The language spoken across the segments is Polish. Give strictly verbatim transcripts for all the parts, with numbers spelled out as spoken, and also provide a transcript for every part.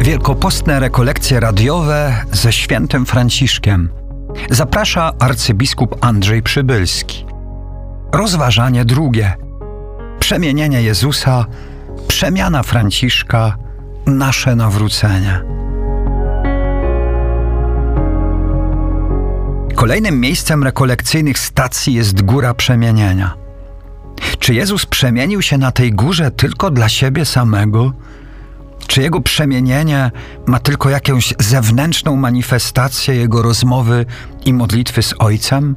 Wielkopostne rekolekcje radiowe ze świętym Franciszkiem. Zaprasza arcybiskup Andrzej Przybylski. Rozważanie drugie. Przemienienie Jezusa, przemiana Franciszka, nasze nawrócenie. Kolejnym miejscem rekolekcyjnych stacji jest Góra Przemienienia. Czy Jezus przemienił się na tej górze tylko dla siebie samego? Czy Jego przemienienie ma tylko jakąś zewnętrzną manifestację Jego rozmowy i modlitwy z Ojcem?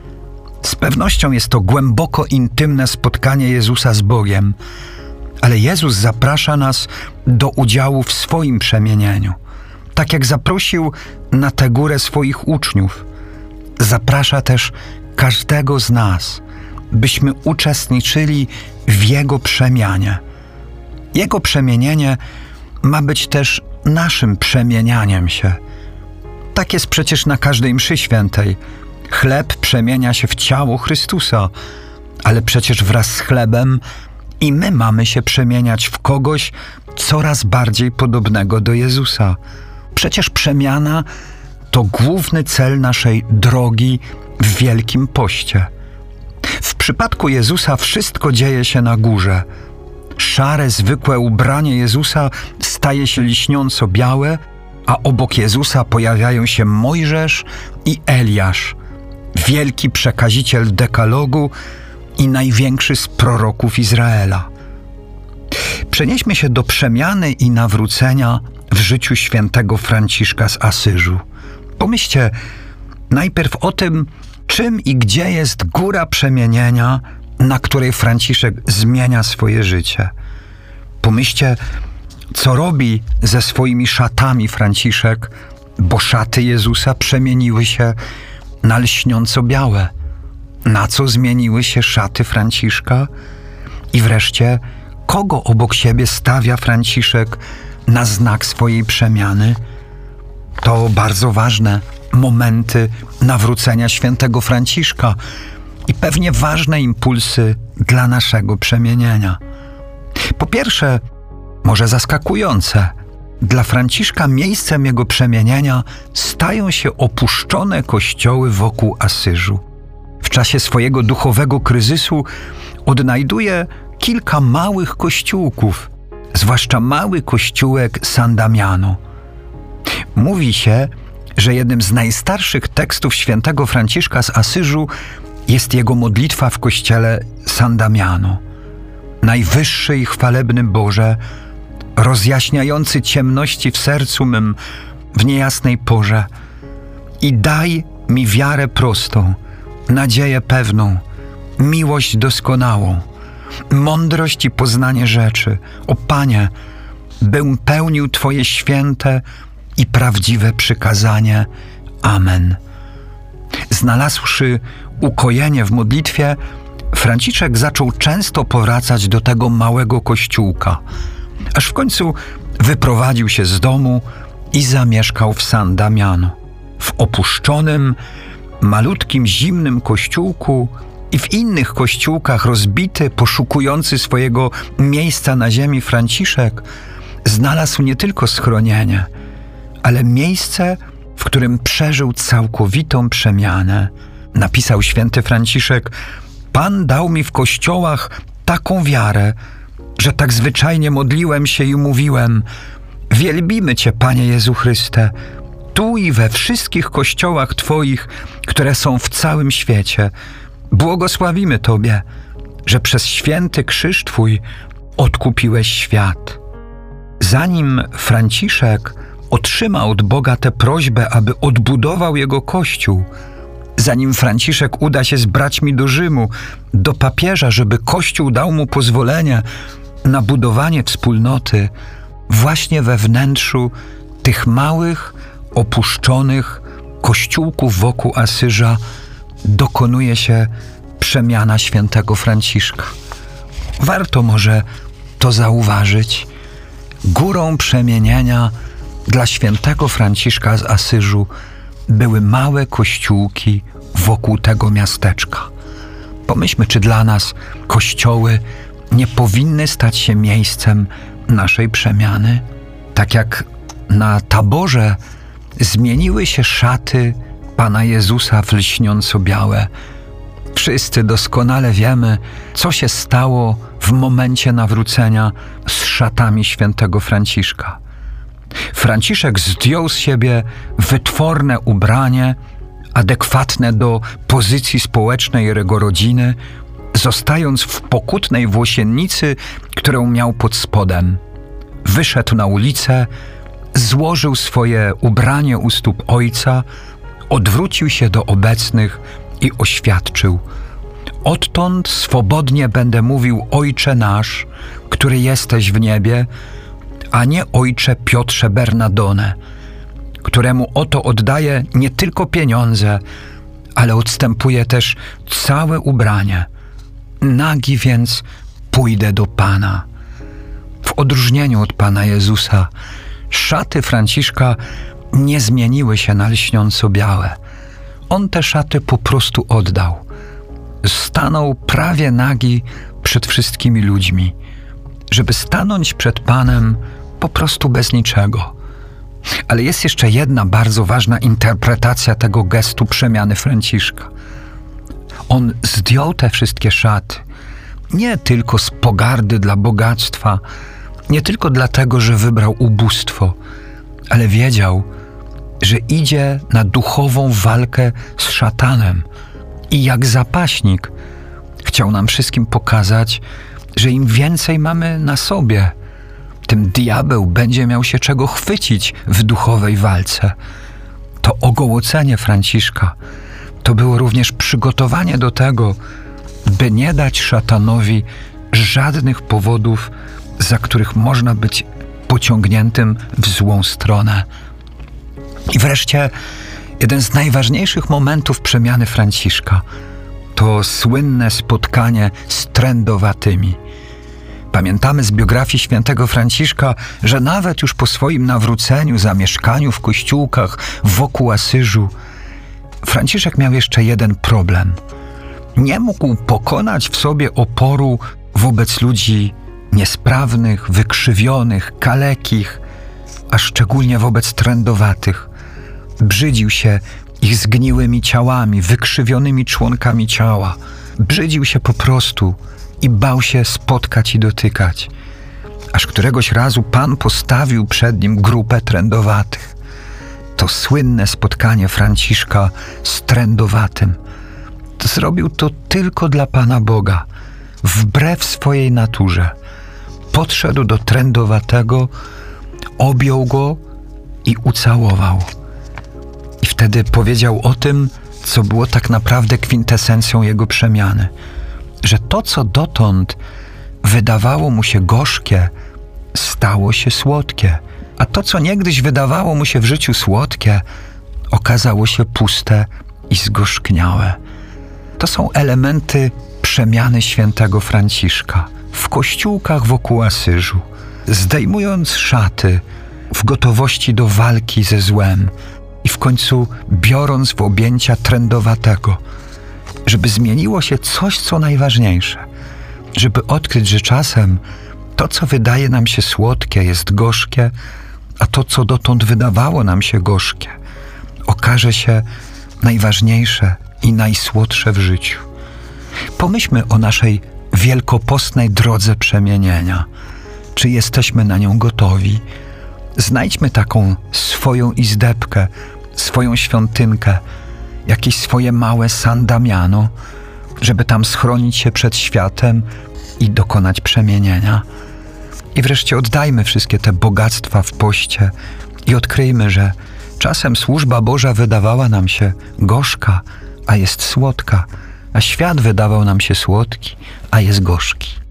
Z pewnością jest to głęboko intymne spotkanie Jezusa z Bogiem, ale Jezus zaprasza nas do udziału w swoim przemienieniu, tak jak zaprosił na tę górę swoich uczniów. Zaprasza też każdego z nas, byśmy uczestniczyli w Jego przemianie. Jego przemienienie ma być też naszym przemienianiem się. Tak jest przecież na każdej mszy świętej. Chleb przemienia się w ciało Chrystusa, ale przecież wraz z chlebem i my mamy się przemieniać w kogoś coraz bardziej podobnego do Jezusa. Przecież przemiana to główny cel naszej drogi w Wielkim Poście. W przypadku Jezusa wszystko dzieje się na górze. Szare, zwykłe ubranie Jezusa staje się lśniąco białe, a obok Jezusa pojawiają się Mojżesz i Eliasz, wielki przekaziciel dekalogu i największy z proroków Izraela. Przenieśmy się do przemiany i nawrócenia w życiu świętego Franciszka z Asyżu. Pomyślcie najpierw o tym, czym i gdzie jest góra przemienienia, na której Franciszek zmienia swoje życie. Pomyślcie, co robi ze swoimi szatami Franciszek, bo szaty Jezusa przemieniły się na lśniąco białe. Na co zmieniły się szaty Franciszka? I wreszcie, kogo obok siebie stawia Franciszek na znak swojej przemiany? To bardzo ważne momenty nawrócenia świętego Franciszka i pewnie ważne impulsy dla naszego przemienienia. Po pierwsze, może zaskakujące, dla Franciszka miejscem jego przemienienia stają się opuszczone kościoły wokół Asyżu. W czasie swojego duchowego kryzysu odnajduje kilka małych kościółków, zwłaszcza mały kościółek San Damiano. Mówi się, że jednym z najstarszych tekstów świętego Franciszka z Asyżu jest jego modlitwa w kościele San Damiano. Najwyższy i chwalebny Boże, rozjaśniający ciemności w sercu mym w niejasnej porze i daj mi wiarę prostą, nadzieję pewną, miłość doskonałą, mądrość i poznanie rzeczy. O Panie, bym pełnił Twoje święte i prawdziwe przykazanie. Amen. Znalazłszy ukojenie w modlitwie, Franciszek zaczął często powracać do tego małego kościółka, aż w końcu wyprowadził się z domu i zamieszkał w San Damiano. W opuszczonym, malutkim, zimnym kościółku i w innych kościółkach rozbity, poszukujący swojego miejsca na ziemi Franciszek znalazł nie tylko schronienie, ale miejsce, w którym przeżył całkowitą przemianę. Napisał święty Franciszek: Pan dał mi w kościołach taką wiarę, że tak zwyczajnie modliłem się i mówiłem: wielbimy Cię, Panie Jezu Chryste, tu i we wszystkich kościołach Twoich, które są w całym świecie. Błogosławimy Tobie, że przez święty krzyż Twój odkupiłeś świat. Zanim Franciszek otrzymał od Boga tę prośbę, aby odbudował jego kościół, zanim Franciszek uda się z braćmi do Rzymu, do papieża, żeby Kościół dał mu pozwolenie na budowanie wspólnoty, właśnie we wnętrzu tych małych, opuszczonych kościółków wokół Asyża dokonuje się przemiana świętego Franciszka. Warto może to zauważyć. Górą przemienienia dla świętego Franciszka z Asyżu były małe kościółki wokół tego miasteczka. Pomyślmy, czy dla nas kościoły nie powinny stać się miejscem naszej przemiany? Tak jak na taborze zmieniły się szaty Pana Jezusa w lśniąco białe. Wszyscy doskonale wiemy, co się stało w momencie nawrócenia z szatami świętego Franciszka. Franciszek zdjął z siebie wytworne ubranie, adekwatne do pozycji społecznej jego rodziny, zostając w pokutnej włosiennicy, którą miał pod spodem. Wyszedł na ulicę, złożył swoje ubranie u stóp Ojca, odwrócił się do obecnych i oświadczył: odtąd swobodnie będę mówił Ojcze nasz, który jesteś w niebie, a nie Ojcze Piotrze Bernadone, któremu oto oddaję nie tylko pieniądze, ale odstępuję też całe ubranie. Nagi więc pójdę do Pana. W odróżnieniu od Pana Jezusa, szaty Franciszka nie zmieniły się na lśniąco białe. On te szaty po prostu oddał. Stanął prawie nagi przed wszystkimi ludźmi, żeby stanąć przed Panem po prostu bez niczego. Ale jest jeszcze jedna bardzo ważna interpretacja tego gestu przemiany Franciszka. On zdjął te wszystkie szaty nie tylko z pogardy dla bogactwa, nie tylko dlatego, że wybrał ubóstwo, ale wiedział, że idzie na duchową walkę z szatanem i jak zapaśnik chciał nam wszystkim pokazać, że im więcej mamy na sobie, tym diabeł będzie miał się czego chwycić w duchowej walce. To ogołocenie Franciszka to było również przygotowanie do tego, by nie dać szatanowi żadnych powodów, za których można być pociągniętym w złą stronę. I wreszcie jeden z najważniejszych momentów przemiany Franciszka to słynne spotkanie z trędowatymi. Pamiętamy z biografii świętego Franciszka, że nawet już po swoim nawróceniu, zamieszkaniu w kościółkach wokół Asyżu, Franciszek miał jeszcze jeden problem. Nie mógł pokonać w sobie oporu wobec ludzi niesprawnych, wykrzywionych, kalekich, a szczególnie wobec trędowatych. Brzydził się ich zgniłymi ciałami, wykrzywionymi członkami ciała. Brzydził się po prostu i bał się spotkać i dotykać. Aż któregoś razu Pan postawił przed nim grupę trędowatych. To słynne spotkanie Franciszka z trędowatym. Zrobił to tylko dla Pana Boga, wbrew swojej naturze. Podszedł do trędowatego, objął go i ucałował. I wtedy powiedział o tym, co było tak naprawdę kwintesencją jego przemiany. Że to, co dotąd wydawało mu się gorzkie, stało się słodkie. A to, co niegdyś wydawało mu się w życiu słodkie, okazało się puste i zgorzkniałe. To są elementy przemiany świętego Franciszka. W kościółkach wokół Asyżu, zdejmując szaty w gotowości do walki ze złem i w końcu biorąc w objęcia trędowatego, żeby zmieniło się coś, co najważniejsze, żeby odkryć, że czasem to, co wydaje nam się słodkie, jest gorzkie, a to, co dotąd wydawało nam się gorzkie, okaże się najważniejsze i najsłodsze w życiu. Pomyślmy o naszej wielkopostnej drodze przemienienia. Czy jesteśmy na nią gotowi? Znajdźmy taką swoją izdebkę, swoją świątynkę, jakieś swoje małe San Damiano, żeby tam schronić się przed światem i dokonać przemienienia. I wreszcie oddajmy wszystkie te bogactwa w poście i odkryjmy, że czasem służba Boża wydawała nam się gorzka, a jest słodka, a świat wydawał nam się słodki, a jest gorzki.